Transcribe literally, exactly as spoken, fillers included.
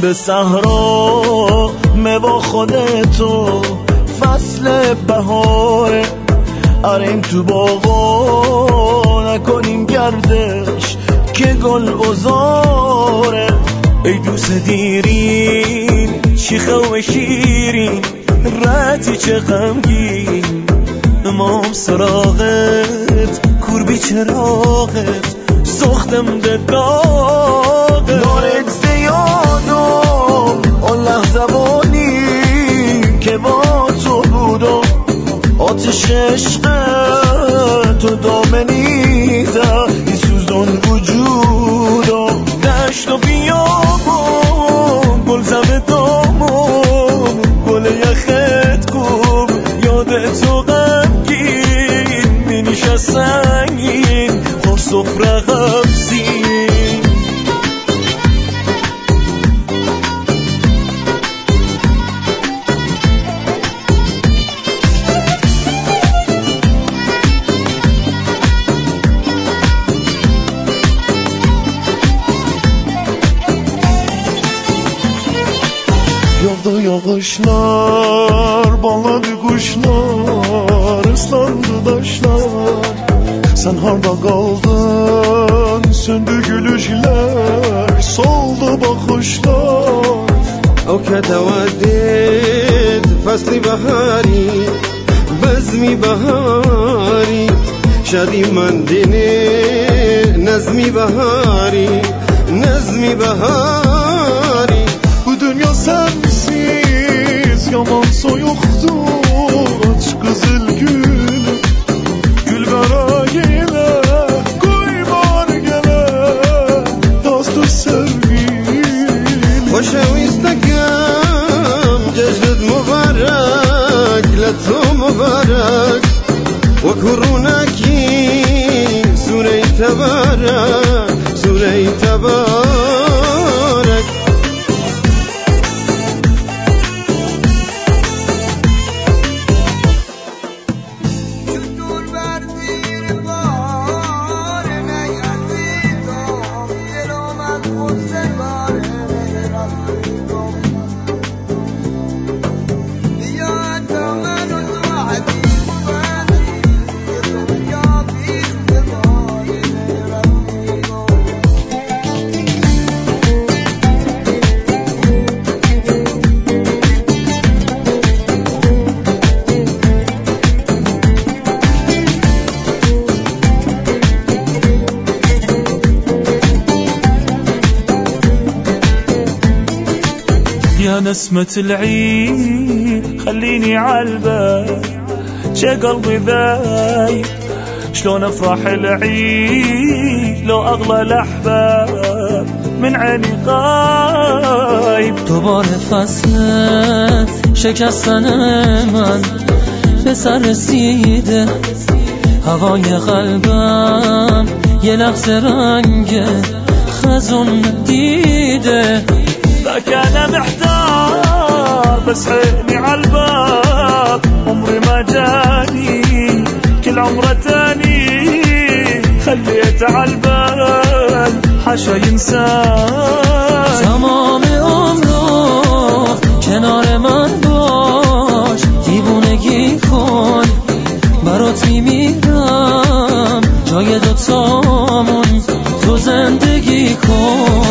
به صحرا با خودتو فصل بهاره، آریم تو باغا نکنیم گردش که گل بزاره. ای دوست دیرین شیخه و شیرین رتی چه غمگین، امام سراغت کوربی چراغت سختم دقاغت. دارت زیادم اون لحظه بانی که با تو بودم، آتش عشق تو دامنیده ای سوزان وجودم. دشت و بیابم گل زم دامم گل یخت کن یاد تو غمگین می نشست سنگین خور سفره غمزین. Yağdı yağışlar, bağladı kuşlar, ıslandı taşlar. Sen harda kaldın, söndü gülüşler, soldu bakışlar. أو كتودد فصل بهاری بزمی بهاری شادی من دینه نظمی بهاری نظمی بهاری. Bu dünya sensiz yaman soyuqdur, aç qızıl gül gül qara yelə qoy var gələ dostur sevgilim. خوشویستکم جشنت مبارک لطو مبارک و کرونکی سوره تبارک سوره تبارک. يا نسمة العيد خليني عالبال شي قلبي ذايب شلون افرح العيد لو اغلى الاحباب من عيني غايب. دوباره فصل شکستن من به سر رسیده، هوای قلبم یه لحظه رنگ خزون دیده. ذاك انا محتار بس عيني عالباب عمري ما جاني كل عمره تاني خليت عالبال حاشا ينسان. تمام عمرو کنار من باش دیوونگی کن برات میمیرم جای دوتامون تو زندگی کن.